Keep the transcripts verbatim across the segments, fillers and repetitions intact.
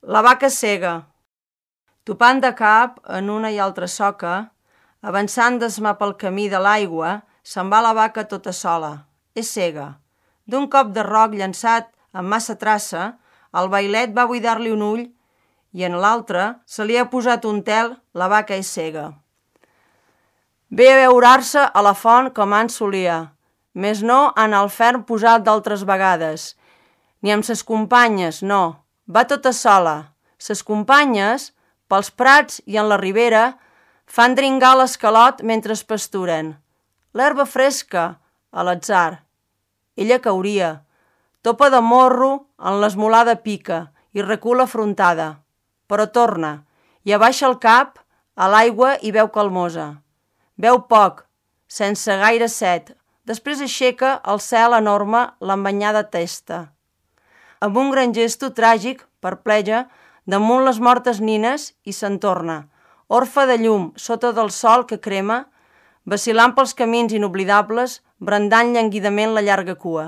La vaca cega. Topant de cap en una i altra soca, avançant d'esma pel camí de l'aigua, se'n va la vaca tota sola. És cega. D'un cop de roc llançat amb massa traça, el bailet va buidar-li un ull i en l'altre se li ha posat un tel, la vaca és cega. Ve a beurar-se a la font com ans solia, més no en el ferm posat d'altres vegades, ni amb ses companyes, no, va tota sola. Ses companyes, pels prats i en la ribera, fan dringar l'escalot mentre es pasturen. L'herba fresca, a l'atzar. Ella cauria, topa de morro en l'esmolada pica i recula afrontada, però torna i abaixa el cap a l'aigua i veu calmosa. Veu poc, sense gaire set, després aixeca el cel enorme l'embanyada testa. Amb un gran gesto tràgic, perpleja, damunt les mortes nines i se'n torna, orfa de llum sota del sol que crema, vacilant pels camins inoblidables, brandant llanguidament la llarga cua.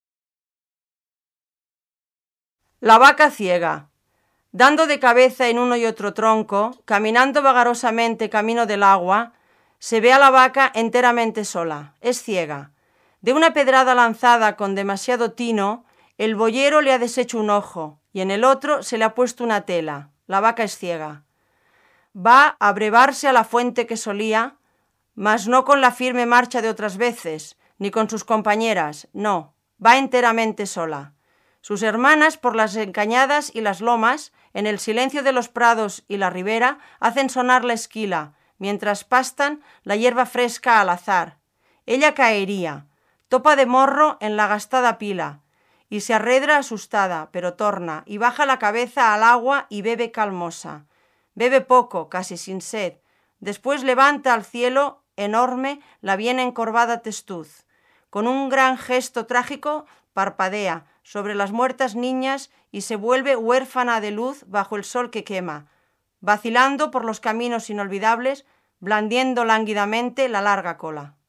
La vaca ciega. Dando de cabeza en uno y otro tronco, caminando vagarosamente camino del agua, se ve a la vaca enteramente sola, es ciega. De una pedrada lanzada con demasiado tino, el boyero le ha deshecho un ojo y en el otro se le ha puesto una tela. La vaca es ciega. Va a brevarse a la fuente que solía, mas no con la firme marcha de otras veces, ni con sus compañeras, no, va enteramente sola. Sus hermanas por las encañadas y las lomas, en el silencio de los prados y la ribera, hacen sonar la esquila, mientras pastan la hierba fresca al azar. Ella caería, topa de morro en la gastada pila, y se arredra asustada, pero torna, y baja la cabeza al agua y bebe calmosa. Bebe poco, casi sin sed. Después levanta al cielo enorme la bien encorvada testuz. Con un gran gesto trágico parpadea sobre las muertas niñas y se vuelve huérfana de luz bajo el sol que quema, vacilando por los caminos inolvidables, blandiendo lánguidamente la larga cola.